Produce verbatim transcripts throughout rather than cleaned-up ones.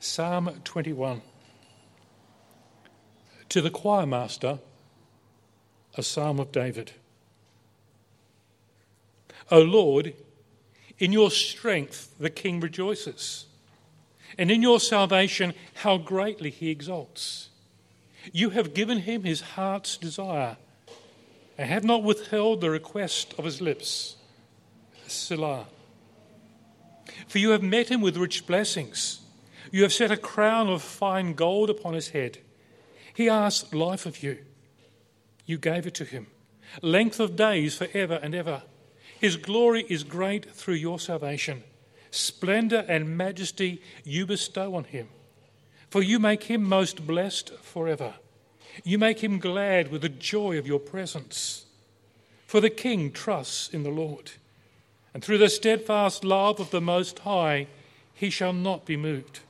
Psalm twenty-one. To the choir master, a psalm of David. O Lord, in your strength the king rejoices, and in your salvation how greatly he exalts. You have given him his heart's desire, and have not withheld the request of his lips. Selah. For you have met him with rich blessings. You have set a crown of fine gold upon his head. He asked life of you. You gave it to him. Length of days forever and ever. His glory is great through your salvation. Splendour and majesty you bestow on him. For you make him most blessed forever. You make him glad with the joy of your presence. For the king trusts in the Lord, and through the steadfast love of the Most High he shall not be moved.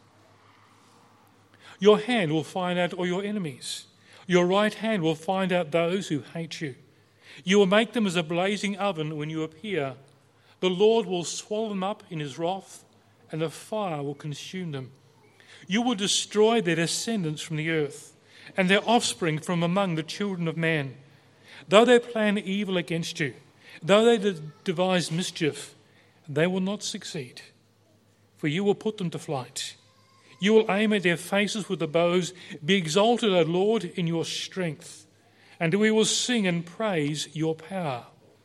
Your hand will find out all your enemies. Your right hand will find out those who hate you. You will make them as a blazing oven when you appear. The Lord will swallow them up in his wrath, and the fire will consume them. You will destroy their descendants from the earth, and their offspring from among the children of man. Though they plan evil against you, though they devise mischief, they will not succeed, for you will put them to flight. You will aim at their faces with the bows. Be exalted, O Lord, in your strength, and we will sing and praise your power.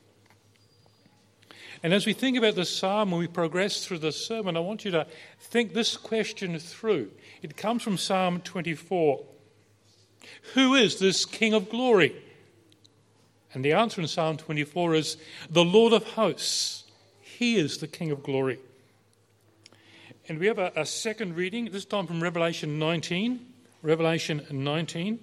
And as we think about the psalm, when we progress through the sermon, I want you to think this question through. It comes from Psalm twenty-four. Who is this King of glory? And the answer in Psalm twenty-four is the Lord of hosts. He is the King of glory. And we have a, a second reading, this time from Revelation nineteen. Revelation nineteen.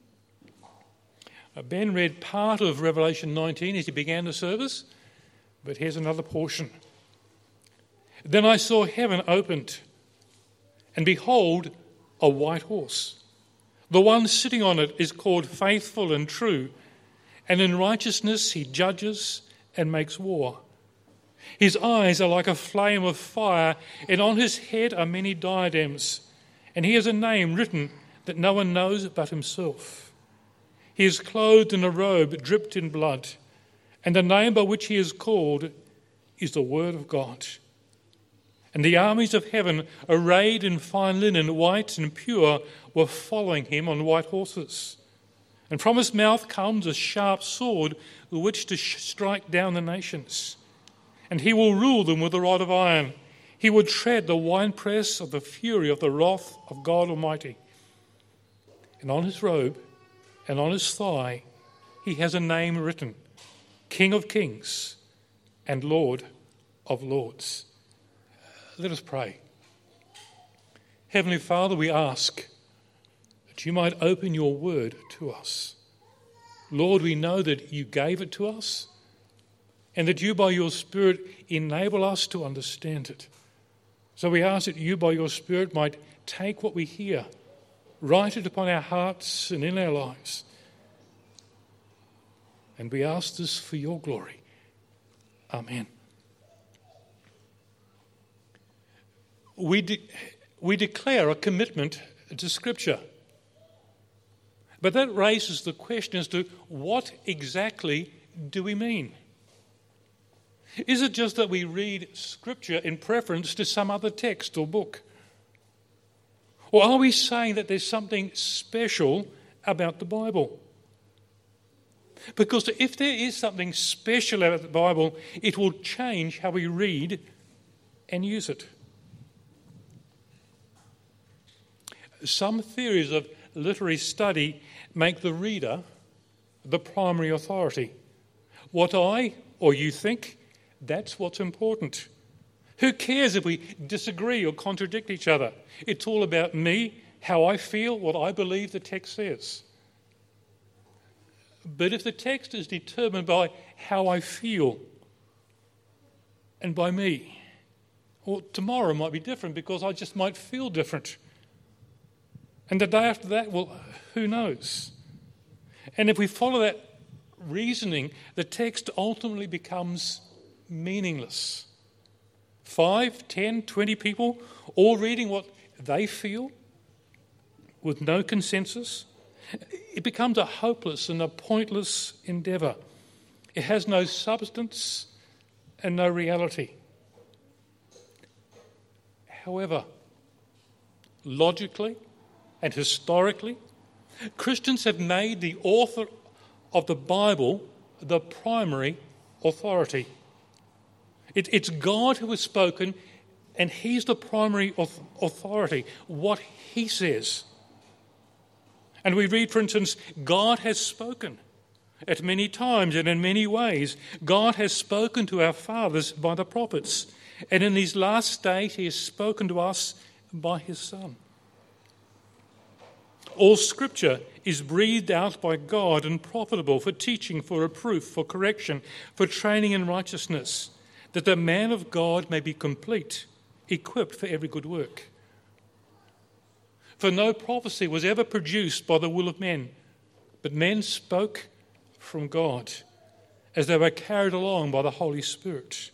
Uh, Ben read part of Revelation nineteen as he began the service, but here's another portion. Then I saw heaven opened, and behold, a white horse. The one sitting on it is called Faithful and True, and in righteousness he judges and makes war. His eyes are like a flame of fire, and on his head are many diadems, and he has a name written that no one knows but himself. He is clothed in a robe dripped in blood, and the name by which he is called is the Word of God. And the armies of heaven, arrayed in fine linen, white and pure, were following him on white horses. And from his mouth comes a sharp sword with which to strike down the nations. And he will rule them with a rod of iron. He will tread the winepress of the fury of the wrath of God Almighty. And on his robe and on his thigh he has a name written, King of Kings and Lord of Lords. Let us pray. Heavenly Father, we ask that you might open your word to us. Lord, we know that you gave it to us and that you by your Spirit enable us to understand it. So we ask that you by your Spirit might take what we hear, write it upon our hearts and in our lives. And we ask this for your glory. Amen. We, de- we declare a commitment to Scripture. But that raises the question as to what exactly do we mean? Is it just that we read Scripture in preference to some other text or book? Or are we saying that there's something special about the Bible? Because if there is something special about the Bible, it will change how we read and use it. Some theories of literary study make the reader the primary authority. What I or you think, that's what's important. Who cares if we disagree or contradict each other? It's all about me, how I feel, what I believe the text says. But if the text is determined by how I feel and by me, well, tomorrow might be different because I just might feel different. And the day after that, well, who knows? And if we follow that reasoning, the text ultimately becomes meaningless. Five, ten, twenty people all reading what they feel with no consensus, it becomes a hopeless and a pointless endeavour. It has no substance and no reality. However, logically and historically, Christians have made the author of the Bible the primary authority. It, it's God who has spoken, and he's the primary authority, what he says. And we read, for instance, God has spoken at many times and in many ways. God has spoken to our fathers by the prophets, and in these last days he has spoken to us by his Son. All Scripture is breathed out by God and profitable for teaching, for reproof, for correction, for training in righteousness, that the man of God may be complete, equipped for every good work. For no prophecy was ever produced by the will of men, but men spoke from God as they were carried along by the Holy Spirit.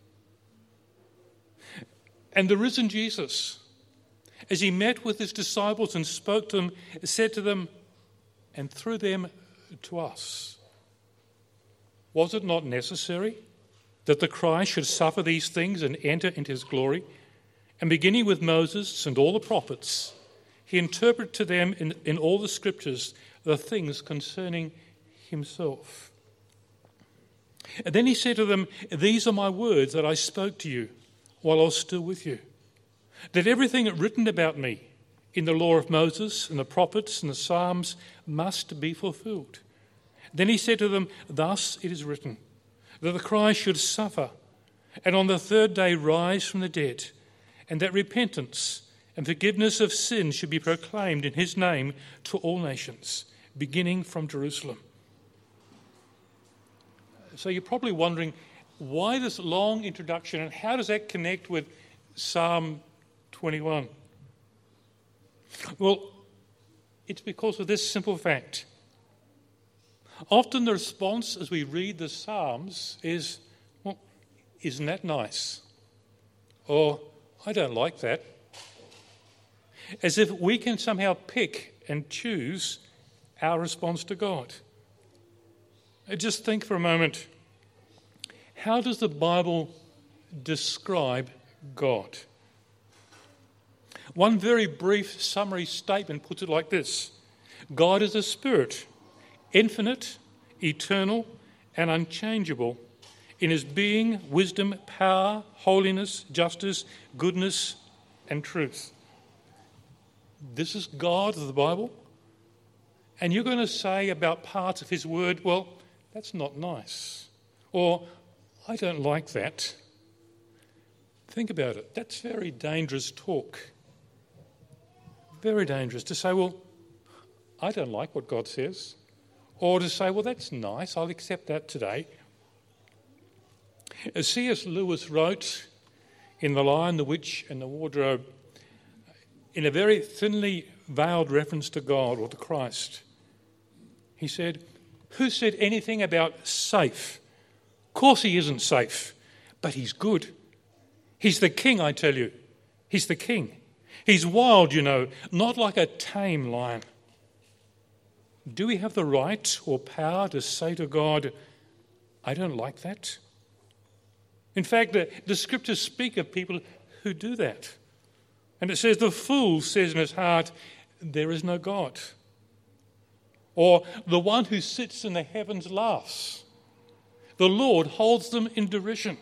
And the risen Jesus, as he met with his disciples and spoke to them, said to them, and through them to us, was it not necessary that the Christ should suffer these things and enter into his glory? And beginning with Moses and all the prophets, he interpreted to them in, in all the Scriptures the things concerning himself. And then he said to them, these are my words that I spoke to you while I was still with you, that everything written about me in the law of Moses and the prophets and the Psalms must be fulfilled. Then he said to them, thus it is written, that the Christ should suffer, and on the third day rise from the dead, and that repentance and forgiveness of sins should be proclaimed in his name to all nations, beginning from Jerusalem. So you're probably wondering, why this long introduction, and how does that connect with Psalm twenty-one? Well, it's because of this simple fact. Often the response as we read the Psalms is, well, isn't that nice? Or, I don't like that. As if we can somehow pick and choose our response to God. Just think for a moment, how does the Bible describe God? One very brief summary statement puts it like this: God is a spirit, infinite, eternal, and unchangeable in his being, wisdom, power, holiness, justice, goodness, and truth. This is God of the Bible. And you're going to say about parts of his word, well, that's not nice. Or, I don't like that. Think about it. That's very dangerous talk. Very dangerous to say, well, I don't like what God says. Or to say, well, that's nice, I'll accept that today. As C S Lewis wrote in The Lion, the Witch and the Wardrobe, in a very thinly veiled reference to God or to Christ, he said, who said anything about safe? Of course he isn't safe, but he's good. He's the king, I tell you. He's the king. He's wild, you know, not like a tame lion. Do we have the right or power to say to God, I don't like that? In fact, the, the scriptures speak of people who do that. And it says, the fool says in his heart, there is no God. Or the one who sits in the heavens laughs. The Lord holds them in derision.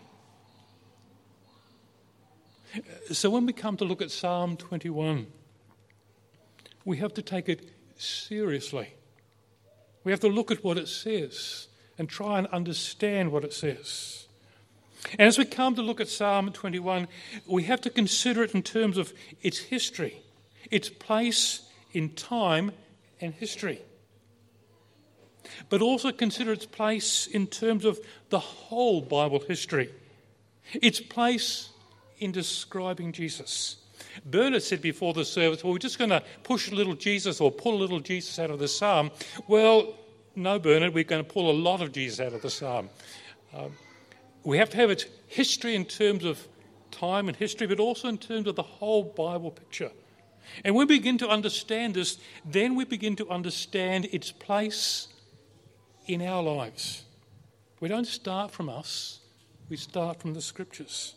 So when we come to look at Psalm twenty-one, we have to take it seriously. We have to look at what it says and try and understand what it says. And as we come to look at Psalm twenty-one, we have to consider it in terms of its history, its place in time and history. But also consider its place in terms of the whole Bible history, its place in describing Jesus. Bernard said before the service, well, we're just going to push a little Jesus or pull a little Jesus out of the psalm. Well, no, Bernard, we're going to pull a lot of Jesus out of the psalm. Um, we have to have its history in terms of time and history, but also in terms of the whole Bible picture. And when we begin to understand this, then we begin to understand its place in our lives. We don't start from us, we start from the Scriptures.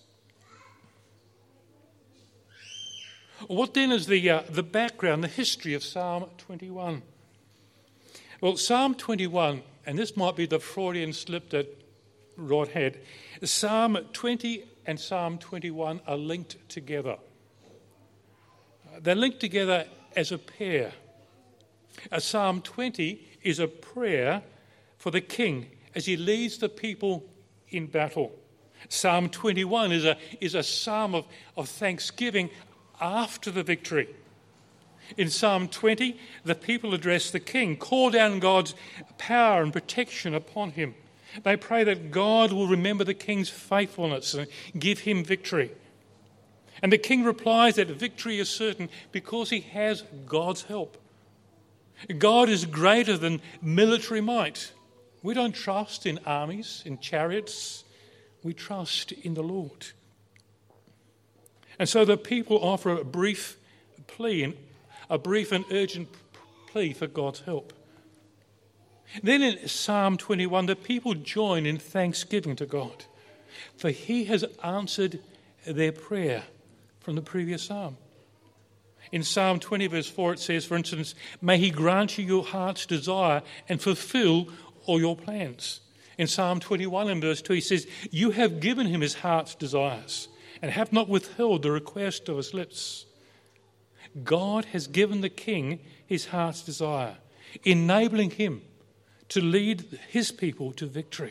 What then is the, uh, the background, the history of Psalm twenty-one? Well, Psalm twenty-one, and this might be the Freudian slip that Rod had, Psalm twenty and Psalm twenty-one are linked together. They're linked together as a pair. Uh, Psalm twenty is a prayer for the king as he leads the people in battle. Psalm twenty-one is a, is a psalm of, of thanksgiving after the victory. In Psalm twenty, the people address the king, call down God's power and protection upon him. They pray that God will remember the king's faithfulness and give him victory. And the king replies that victory is certain because he has God's help. God is greater than military might. We don't trust in armies, in chariots. We trust in the Lord. And so the people offer a brief plea, a brief and urgent plea for God's help. Then in Psalm twenty-one, the people join in thanksgiving to God, for he has answered their prayer from the previous psalm. In Psalm twenty, verse four, it says, for instance, may he grant you your heart's desire and fulfill all your plans. In Psalm twenty-one and verse two, he says, you have given him his heart's desires and have not withheld the request of his lips. God has given the king his heart's desire, enabling him to lead his people to victory.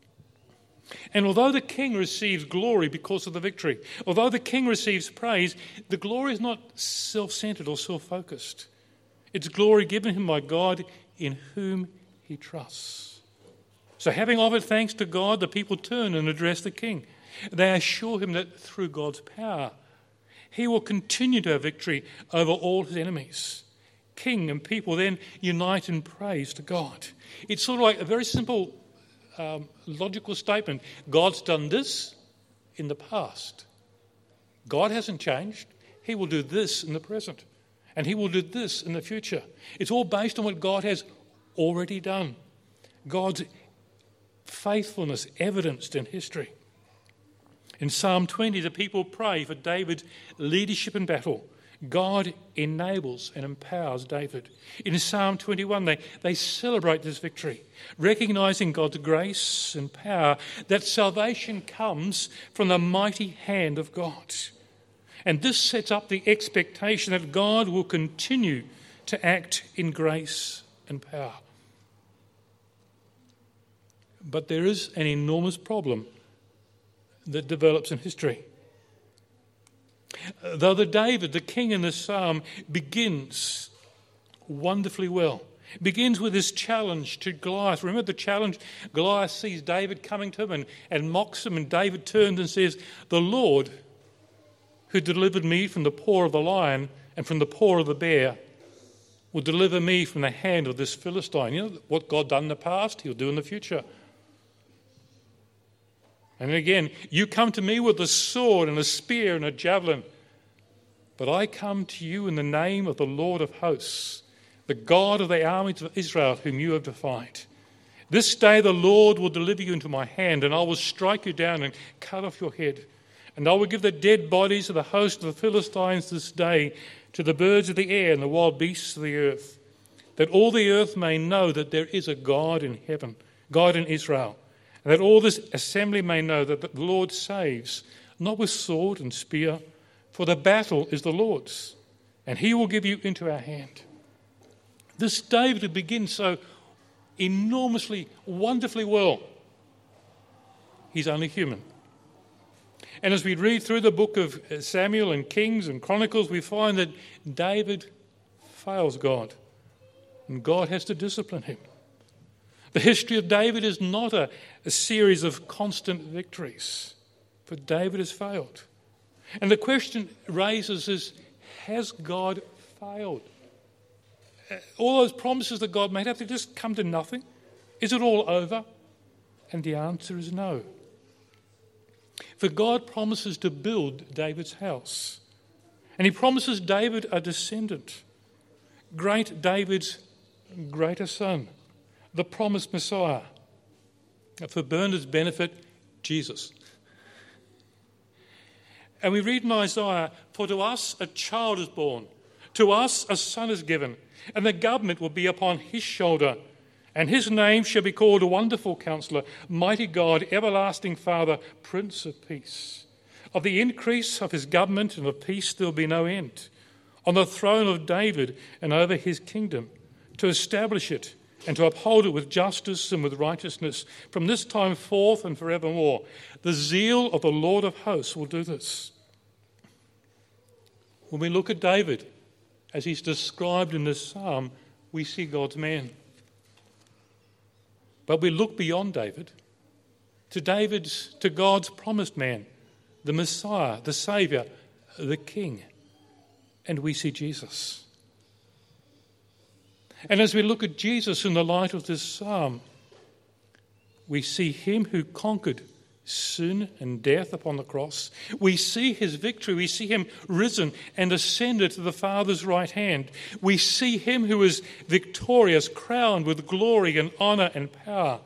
And although the king receives glory because of the victory, although the king receives praise, the glory is not self-centered or self-focused. It's glory given him by God in whom he trusts. So having offered thanks to God, the people turn and address the king. They assure him that through God's power, he will continue to have victory over all his enemies. King and people then unite in praise to God. It's sort of like a very simple um, logical statement. God's done this in the past. God hasn't changed. He will do this in the present. And he will do this in the future. It's all based on what God has already done. God's faithfulness evidenced in history. In Psalm twenty, the people pray for David's leadership in battle. God enables and empowers David. In Psalm twenty-one, they, they celebrate this victory, recognising God's grace and power, that salvation comes from the mighty hand of God. And this sets up the expectation that God will continue to act in grace and power. But there is an enormous problem that develops in history. Though the David, the king in this psalm, begins wonderfully well, begins with this challenge to Goliath. Remember the challenge? Goliath sees David coming to him and, and mocks him, and David turns and says, the Lord who delivered me from the paw of the lion and from the paw of the bear will deliver me from the hand of this Philistine. You know what God done in the past, he'll do in the future. And again, you come to me with a sword and a spear and a javelin, but I come to you in the name of the Lord of hosts, the God of the armies of Israel, whom you have defied. This day the Lord will deliver you into my hand, and I will strike you down and cut off your head. And I will give the dead bodies of the host of the Philistines this day to the birds of the air and the wild beasts of the earth, that all the earth may know that there is a God in heaven, God in Israel. And that all this assembly may know that the Lord saves, not with sword and spear, for the battle is the Lord's, and he will give you into our hand. This David begins so enormously, wonderfully well. He's only human. And as we read through the book of Samuel and Kings and Chronicles, we find that David fails God, and God has to discipline him. The history of David is not a, a series of constant victories, but David has failed. And the question raises is, has God failed? All those promises that God made, have they just come to nothing? Is it all over? And the answer is no. For God promises to build David's house. And he promises David a descendant, great David's greater son, the promised Messiah. For Bernard's benefit, Jesus. And we read in Isaiah, "For to us a child is born, to us a son is given, and the government will be upon his shoulder, and his name shall be called a Wonderful Counselor, Mighty God, Everlasting Father, Prince of Peace. Of the increase of his government and of peace there will be no end, on the throne of David and over his kingdom, to establish it and to uphold it with justice and with righteousness from this time forth and forevermore. The zeal of the Lord of hosts will do this." When we look at David, as he's described in this psalm, we see God's man. But we look beyond David to David's, to God's promised man, the Messiah, the Saviour, the King, and we see Jesus. And as we look at Jesus in the light of this psalm, we see him who conquered sin and death upon the cross. We see his victory. We see him risen and ascended to the Father's right hand. We see him who is victorious, crowned with glory and honour and power.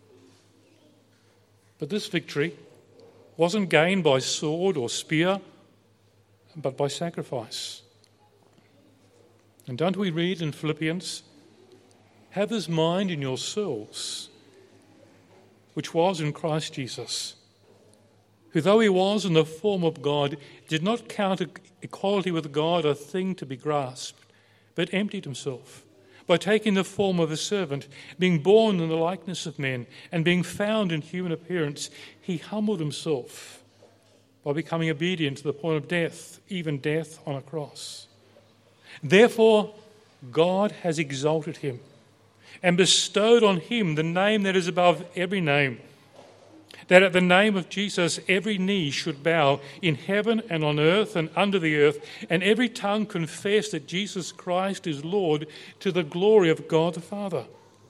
But this victory wasn't gained by sword or spear, but by sacrifice. And don't we read in Philippians, "Have this mind in yourselves, which was in Christ Jesus, who though he was in the form of God, did not count equality with God a thing to be grasped, but emptied himself, by taking the form of a servant, being born in the likeness of men, and being found in human appearance, he humbled himself by becoming obedient to the point of death, even death on a cross. Therefore, God has exalted him and bestowed on him the name that is above every name, that at the name of Jesus every knee should bow in heaven and on earth and under the earth, and every tongue confess that Jesus Christ is Lord, to the glory of God the Father.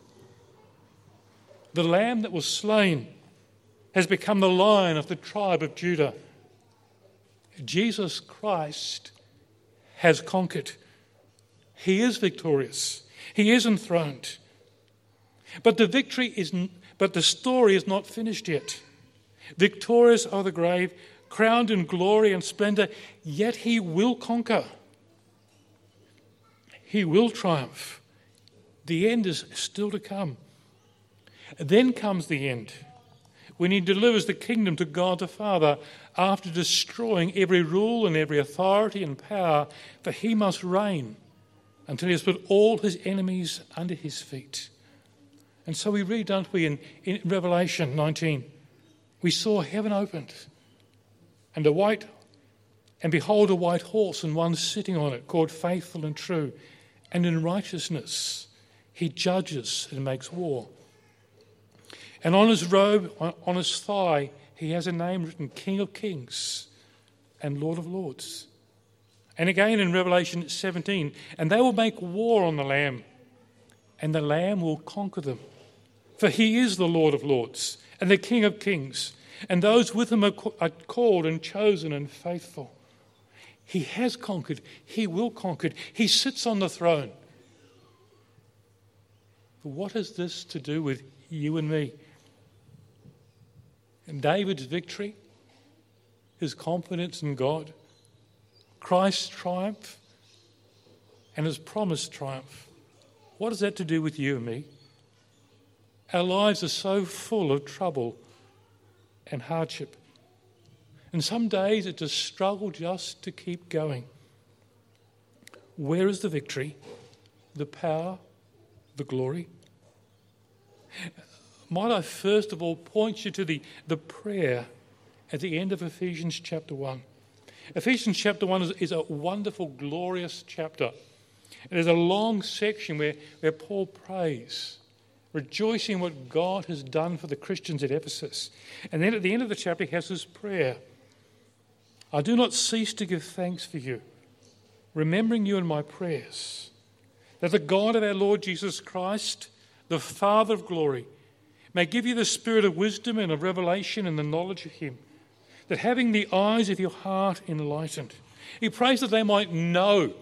The Lamb that was slain has become the Lion of the tribe of Judah. Jesus Christ has conquered. He is victorious. He is enthroned. But the victory is, but the story is not finished yet. Victorious over the grave, crowned in glory and splendour, yet he will conquer. He will triumph. The end is still to come. Then comes the end, when he delivers the kingdom to God the Father after destroying every rule and every authority and power, for he must reign until he has put all his enemies under his feet. And so we read, don't we, in, in Revelation nineteen, we saw heaven opened, and a white, and behold a white horse, and one sitting on it, called Faithful and True, and in righteousness he judges and makes war. And on his robe, on, on his thigh, he has a name written, King of Kings and Lord of Lords. And again in Revelation seventeen, and they will make war on the Lamb, and the Lamb will conquer them. For he is the Lord of Lords and the King of Kings, and those with him are called and chosen and faithful. He has conquered. He will conquer. He sits on the throne. But what has this to do with you and me? And David's victory, his confidence in God, Christ's triumph, and his promised triumph. What has that to do with you and me? Our lives are so full of trouble and hardship. And some days it's a struggle just to keep going. Where is the victory, the power, the glory? Might I first of all point you to the, the prayer at the end of Ephesians chapter one. Ephesians chapter one is, is a wonderful, glorious chapter. And there's a long section where, where Paul prays, rejoicing in what God has done for the Christians at Ephesus. And then at the end of the chapter he has this prayer. I do not cease to give thanks for you, remembering you in my prayers, that the God of our Lord Jesus Christ, the Father of glory, may give you the spirit of wisdom and of revelation and the knowledge of him, that having the eyes of your heart enlightened, He prays that they might know,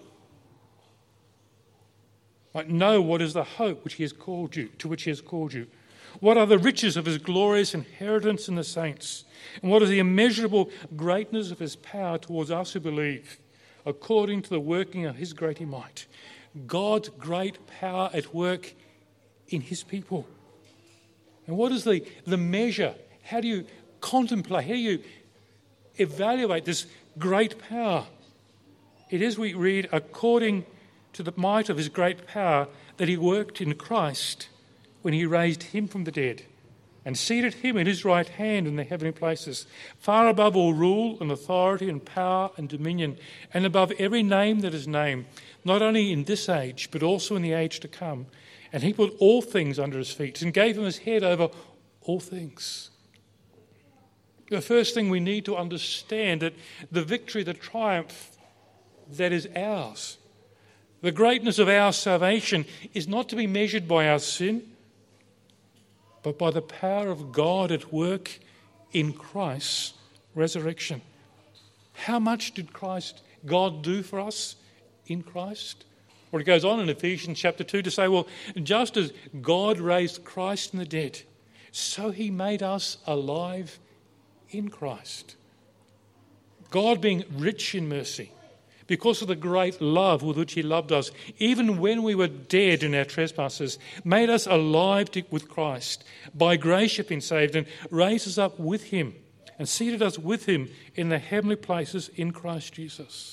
might know what is the hope which he has called you, to which he has called you. What are the riches of his glorious inheritance in the saints? And what is the immeasurable greatness of his power towards us who believe, according to the working of his great might? God's great power at work in his people. And what is the, the measure? How do you contemplate? How do you evaluate this great power? It is, we read, according to the might of his great power that he worked in Christ when he raised him from the dead and seated him at his right hand in the heavenly places, far above all rule and authority and power and dominion, and above every name that is named, not only in this age, but also in the age to come. And he put all things under his feet and gave him his head over all things. The first thing we need to understand that the victory, the triumph that is ours, the greatness of our salvation is not to be measured by our sin, but by the power of God at work in Christ's resurrection. How much did Christ, God do for us in Christ? Or it goes on in Ephesians chapter two to say, well, just as God raised Christ from the dead, so he made us alive in Christ. God being rich in mercy, because of the great love with which he loved us, even when we were dead in our trespasses, made us alive with Christ. By grace you've been saved, and raised us up with him and seated us with him in the heavenly places in Christ Jesus.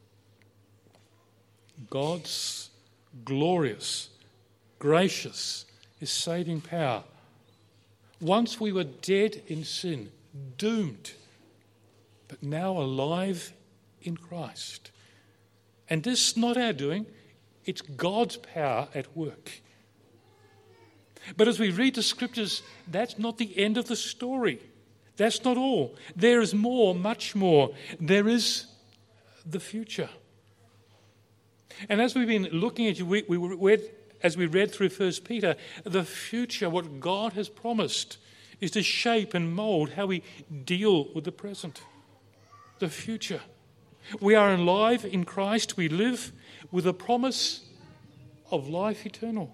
God's glorious, gracious, his saving power. Once we were dead in sin, doomed, but now alive in Christ. And this is not our doing, it's God's power at work. But as we read the scriptures, that's not the end of the story. That's not all. There is more, much more. There is the future. And as we've been looking at, we, we read, as we read through First Peter, the future, what God has promised, is to shape and mould how we deal with the present. The future. We are alive in Christ. We live with a promise of life eternal.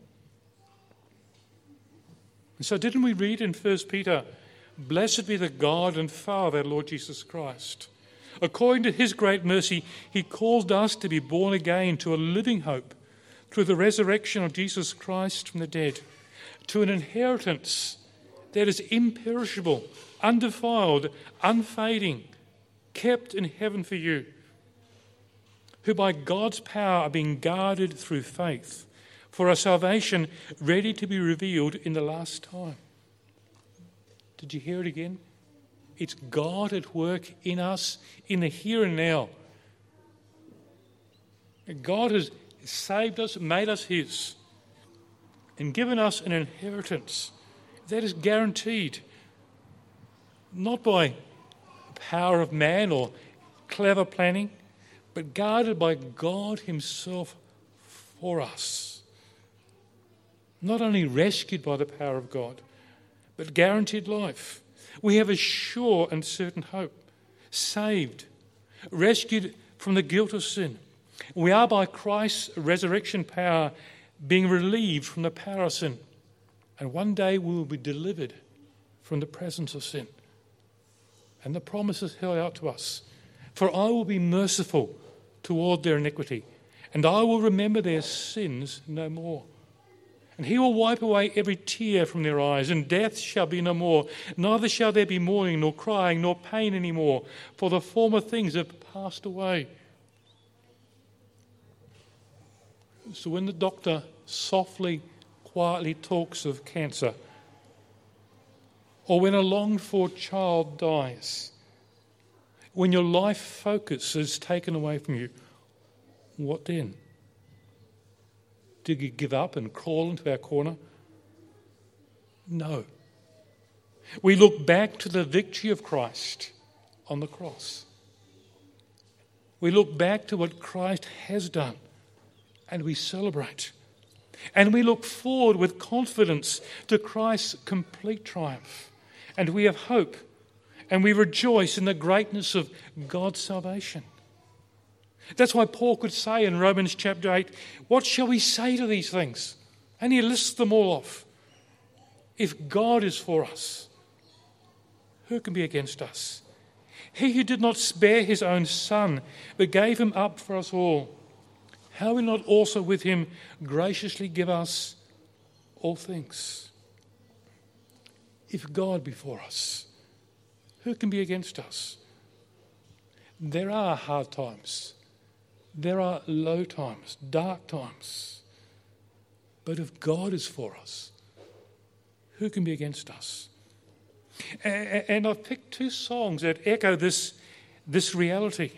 And so didn't we read in First Peter, blessed be the God and Father of our Lord Jesus Christ. According to his great mercy, he caused us to be born again to a living hope through the resurrection of Jesus Christ from the dead, to an inheritance that is imperishable, undefiled, unfading, kept in heaven for you, who by God's power are being guarded through faith for a salvation ready to be revealed in the last time. Did you hear it again? It's God at work in us in the here and now. God has saved us, made us his, and given us an inheritance that is guaranteed, not by the power of man or clever planning, but guarded by God himself for us. Not only rescued by the power of God, but guaranteed life. We have a sure and certain hope. Saved, rescued from the guilt of sin. We are by Christ's resurrection power being relieved from the power of sin. And one day we will be delivered from the presence of sin. And the promise is held out to us. For I will be merciful toward their iniquity, and I will remember their sins no more. And he will wipe away every tear from their eyes, and death shall be no more. Neither shall there be mourning, nor crying, nor pain any more, for the former things have passed away. So when the doctor softly, quietly talks of cancer, or when a longed-for child dies, when your life focus is taken away from you, what then? Do you give up and crawl into our corner? No. We look back to the victory of Christ on the cross. We look back to what Christ has done, and we celebrate. And we look forward with confidence to Christ's complete triumph. And we have hope, and we rejoice in the greatness of God's salvation. That's why Paul could say in Romans chapter eight, what shall we say to these things? And he lists them all off. If God is for us, who can be against us? He who did not spare his own son, but gave him up for us all, how will not also with him graciously give us all things? If God be for us, who can be against us? There are hard times. There are low times, dark times. But if God is for us, who can be against us? And I've picked two songs that echo this, this reality.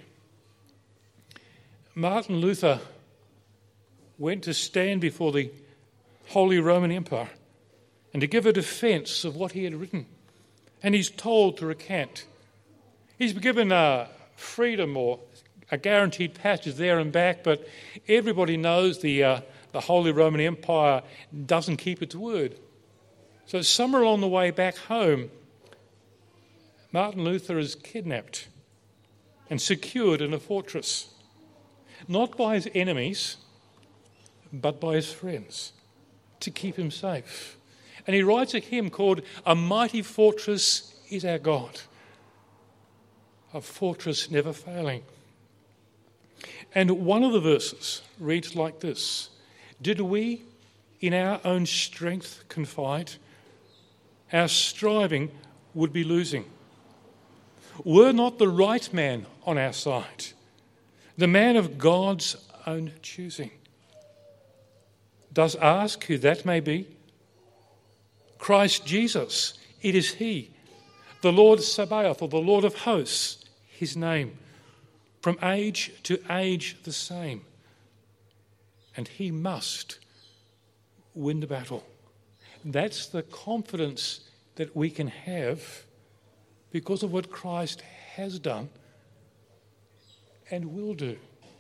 Martin Luther went to stand before the Holy Roman Empire and to give a defence of what he had written. And he's told to recant. He's given a freedom or a guaranteed passage there and back, but everybody knows the, uh, the Holy Roman Empire doesn't keep its word. So somewhere along the way back home, Martin Luther is kidnapped and secured in a fortress, not by his enemies, but by his friends, to keep him safe. And he writes a hymn called "A Mighty Fortress is Our God," a fortress never failing. And one of the verses reads like this: did we in our own strength confide, our striving would be losing. Were not the right man on our side, the man of God's own choosing? Does ask who that may be? Christ Jesus, it is he, the Lord Sabaoth, or the Lord of hosts, his name, from age to age the same. And he must win the battle. That's the confidence that we can have because of what Christ has done and will do.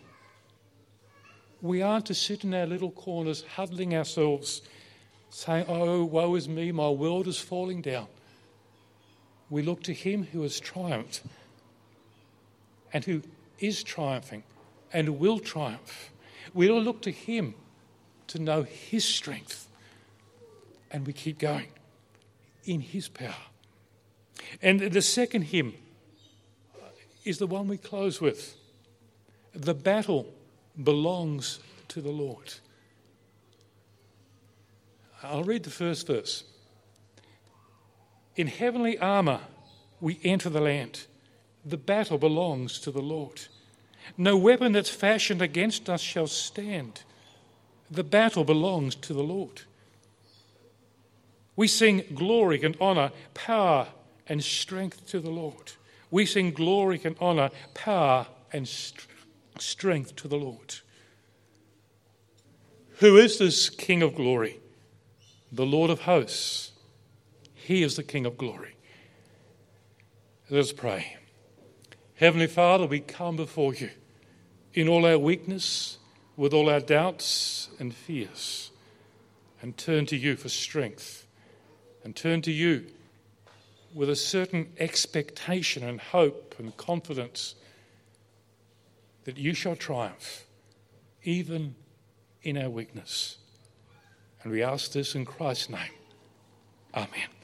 We aren't to sit in our little corners huddling ourselves saying, oh, woe is me, my world is falling down. We look to him who has triumphed and who is triumphing and will triumph. We all look to him to know his strength, and we keep going in his power. And the second hymn is the one we close with. The battle belongs to the Lord. I'll read the first verse. In heavenly armour we enter the land. The battle belongs to the Lord. No weapon that's fashioned against us shall stand. The battle belongs to the Lord. We sing glory and honour, power and strength to the Lord. We sing glory and honour, power and st- strength to the Lord. Who is this King of glory? The Lord of hosts. He is the King of glory. Let us pray. Heavenly Father, we come before you in all our weakness, with all our doubts and fears, and turn to you for strength, and turn to you with a certain expectation and hope and confidence that you shall triumph, even in our weakness. And we ask this in Christ's name. Amen.